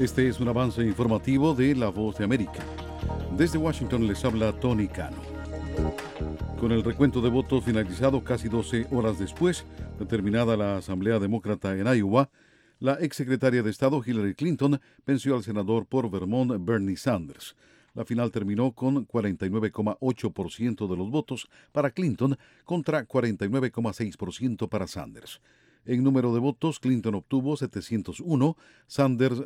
Este es un avance informativo de La Voz de América. Desde Washington les habla Tony Cano. Con el recuento de votos finalizado casi 12 horas después de terminada la Asamblea Demócrata en Iowa, la exsecretaria de Estado Hillary Clinton venció al senador por Vermont Bernie Sanders. La final terminó con 49,8% de los votos para Clinton contra 49,6% para Sanders. En número de votos, Clinton obtuvo 701, Sanders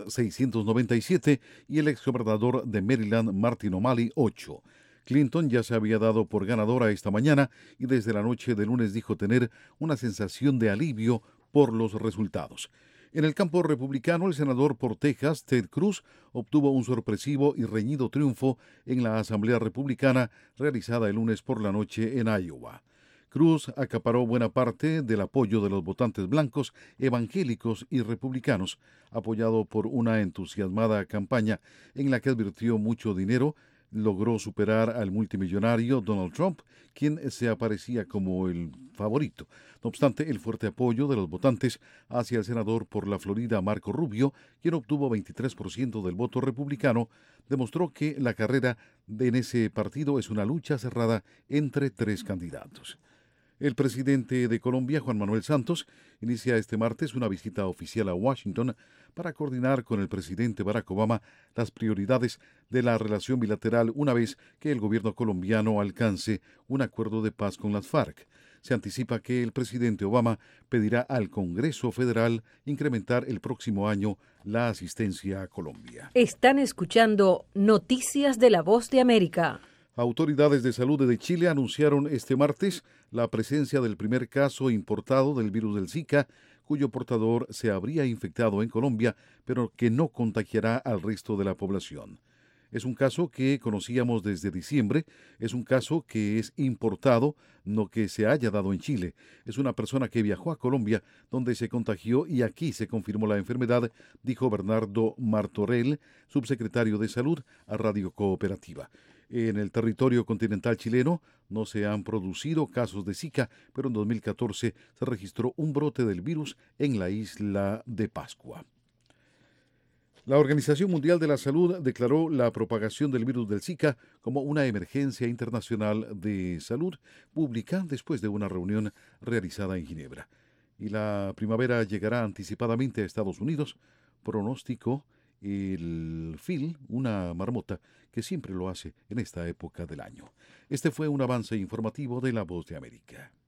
697 y el exgobernador de Maryland, Martin O'Malley, 8. Clinton ya se había dado por ganadora esta mañana y desde la noche de lunes dijo tener una sensación de alivio por los resultados. En el campo republicano, el senador por Texas, Ted Cruz, obtuvo un sorpresivo y reñido triunfo en la Asamblea Republicana realizada el lunes por la noche en Iowa. Cruz acaparó buena parte del apoyo de los votantes blancos, evangélicos y republicanos, apoyado por una entusiasmada campaña en la que advirtió mucho dinero. Logró superar al multimillonario Donald Trump, quien se aparecía como el favorito. No obstante, el fuerte apoyo de los votantes hacia el senador por la Florida, Marco Rubio, quien obtuvo 23% del voto republicano, demostró que la carrera en ese partido es una lucha cerrada entre tres candidatos. El presidente de Colombia, Juan Manuel Santos, inicia este martes una visita oficial a Washington para coordinar con el presidente Barack Obama las prioridades de la relación bilateral una vez que el gobierno colombiano alcance un acuerdo de paz con las FARC. Se anticipa que el presidente Obama pedirá al Congreso Federal incrementar el próximo año la asistencia a Colombia. Están escuchando Noticias de la Voz de América. Autoridades de salud de Chile anunciaron este martes la presencia del primer caso importado del virus del Zika, cuyo portador se habría infectado en Colombia, pero que no contagiará al resto de la población. Es un caso que conocíamos desde diciembre, es un caso que es importado, no que se haya dado en Chile. Es una persona que viajó a Colombia, donde se contagió y aquí se confirmó la enfermedad, dijo Bernardo Martorell, subsecretario de Salud, a Radio Cooperativa. En el territorio continental chileno no se han producido casos de Zika, pero en 2014 se registró un brote del virus en la isla de Pascua. La Organización Mundial de la Salud declaró la propagación del virus del Zika como una emergencia internacional de salud pública después de una reunión realizada en Ginebra. Y la primavera llegará anticipadamente a Estados Unidos, pronosticó el Phil, una marmota que siempre lo hace en esta época del año. Este fue un avance informativo de La Voz de América.